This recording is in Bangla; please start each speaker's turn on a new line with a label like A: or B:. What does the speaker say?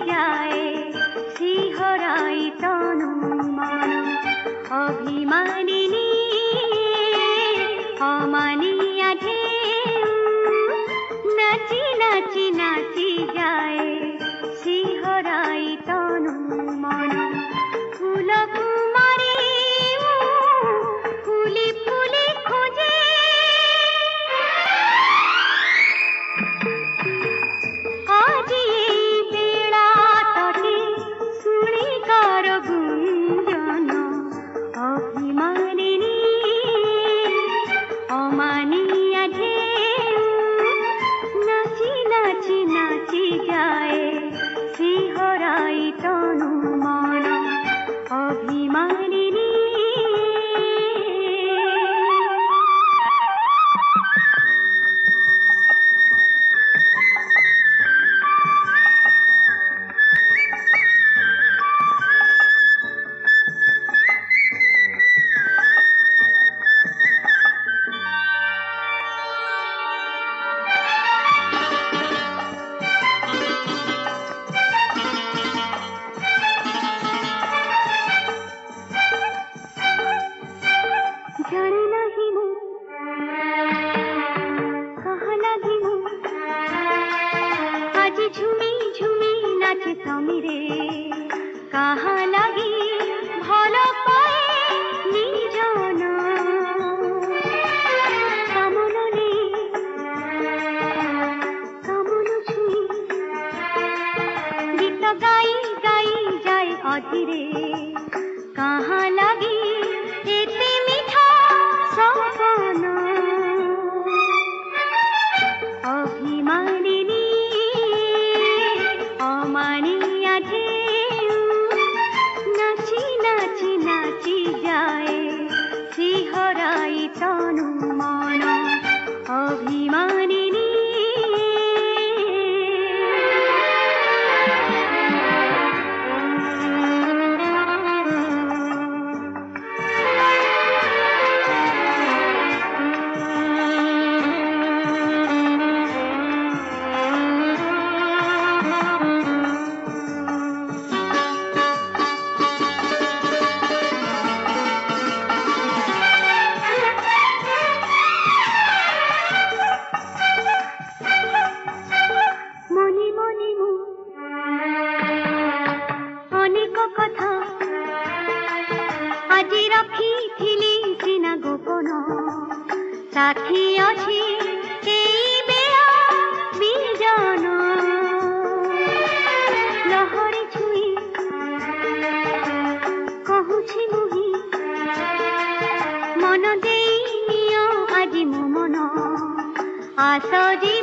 A: যায় শিহরাই তনু মন অভিমানিনী অমানিয়া ঢেউ নাচি নাচি নাচি যায় শিহরাই তনু মন ফুল কুমারী ফুলি ফুলি খোঁজে আজি বেড়া তটে শুনি কার গুঞ্জন অভিমানিনী অমানিয়া ঢেউ নাচি নাচি নাচি যায় শিহরাই তনু মন অভিমানিনী जाने नहीं मु कहाँ लगी मु आज झुमी झुमी नाचे समीरे कहाँ लगी भल पाए निजन कामन ने कामन छुई गीत गाई गाई जाए अधीरे कहाँ लगी एते मिठा सपन अभिमानिनी अमानिया ढेउ नाची नाची नाची जाए शिहराई तनु मन अभिमानिनी अनेक कथा আজি रखिथिली सिना गोपन साथी अछि एई बेला बिजन लहरी छुई कहुछि मुहि मन देई नियो আজি मो मन आस